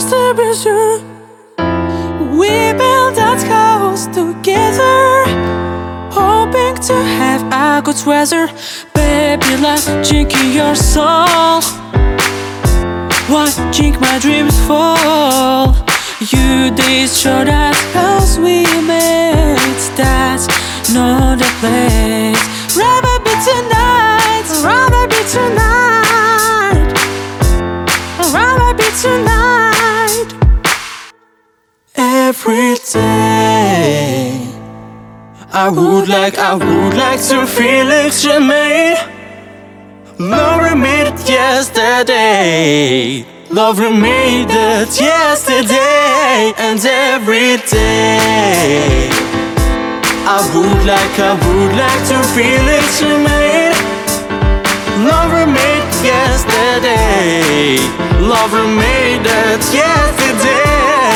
stay with you. We built that house together, hoping to have a good weather. Baby, watching your soul, watching my dreams fall. You destroy that house we made, that's not a place. Rather be tonight, rather be tonight, rather be tonight. Every day I would like to feel extreme. Love remained yesterday, love remained yesterday. And every day I would like to feel extreme. Love remained yesterday, love remained yesterday.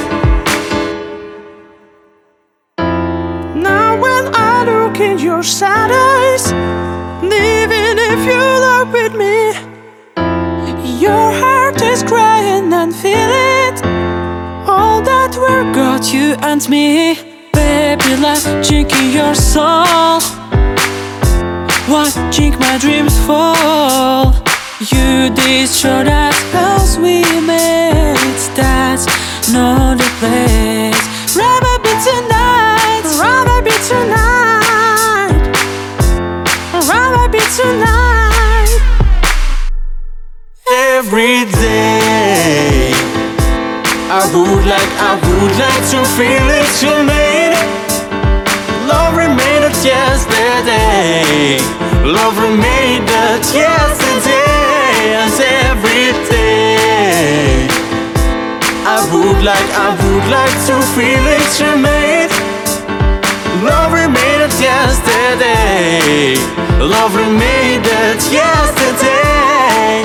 Now when I look in your sad eyes, even if you love with me, your heart is crying and feel it. All that we got, you and me. Baby, watching your soul, watching my dreams fall. You destroy that house we made, that's not a place. Rather be tonight, rather be tonight, rather be tonight. Every day I would like to feel extreme. Love remained yesterday, love remained yesterday. And every day I would like to feel extreme. Love remained yesterday, love remained yesterday.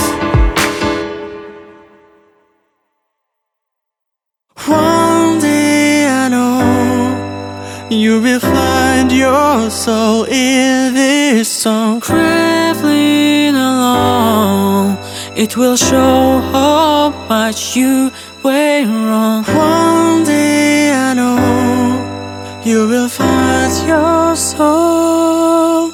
One day I know you will find your soul in this song. Traveling alone, it will show how much you went wrong. One day I know you will find your soul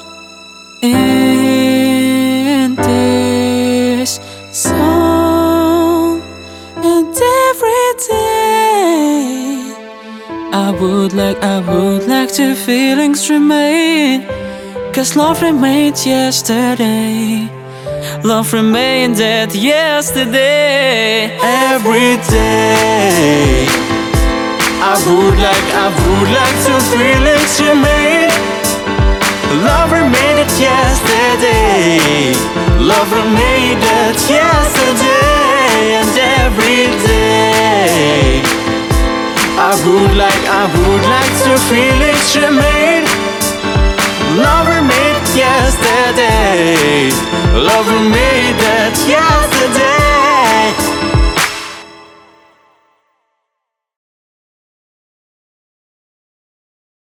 in this song. And every day I would like to feelings remain. Cause love remained yesterday, love remained that yesterday. Every day I would like to feel extreme. Love remained yesterday, love remained yesterday. And every day I would like to feel extreme. Love remained yesterday, love remained yesterday.